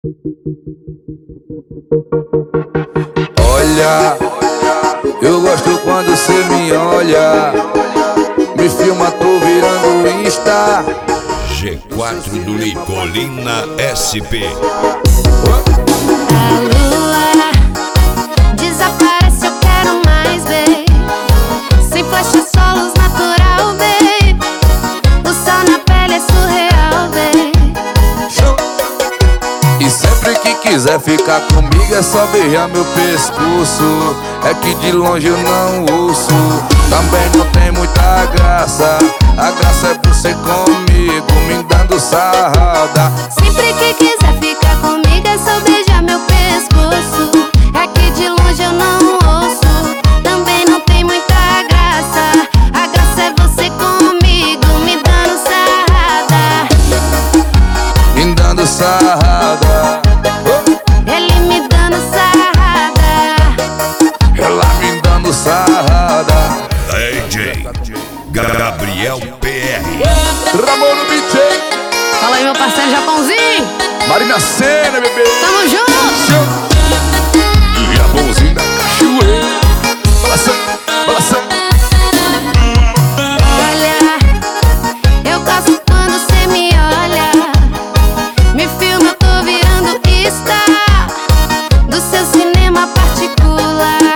Olha, eu gosto quando cê me olha. Me filma, tô virando Insta. G4 do Nicolina SP. A lua desaparece, eu quero mais, babe. Sem flecha, só luz natural, babe. O sol na pele é surreal, babe. E sempre que quiser ficar comigo é só beijar meu pescoço. É que de longe eu não ouço. Também não tem muita graça. A graça é você comigo, me dando sarrada. Sempre que quiser ficar comigo é só beijar meu pescoço. É que de longe eu não ouço. Também não tem muita graça. A graça é você comigo, me dando sarrada. Me dando sarrada. Ele me dando sarrada. Ela me dando sarrada. DJ Gabriel PR. Ramon no beat. Fala aí, meu parceiro Japãozinho. Marina Sena, bebê. Tamo junto. Japãozinho da cachoeira. Balançando, balançando. Olha, eu gosto quando cê me olha. Me filma, eu tô virando Insta do seu cinema particular.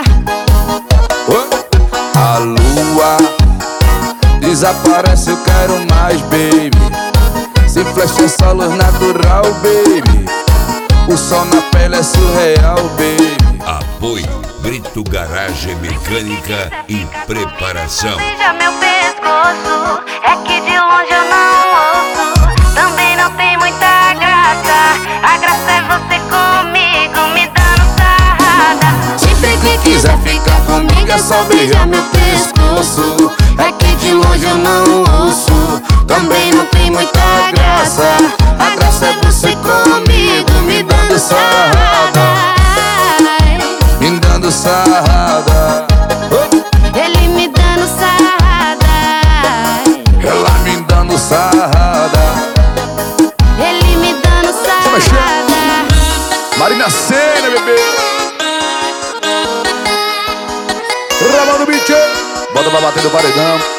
A lua desaparece, eu quero mais, baby. Sem flecha é só luz natural, baby. O sol na pele é surreal, baby. Apoio Brito Garagem Mecânica e Preparação. Beija meu pescoço, é que de longe eu não ouço. Também não tem muita graça. A graça é você comigo, me dando sarrada. Sempre que quiser ficar comigo é só beijar meu pescoço. É que de longe eu não ouço. Também não tem muita graça. A graça é você comigo, me dando sarrada. Me dando sarrada. Ele me dando sarrada. Ela me dando sarrada. Ele me dando sarrada. Marina Sena, bebê. Ramon no beat. Bota pra bater no paredão.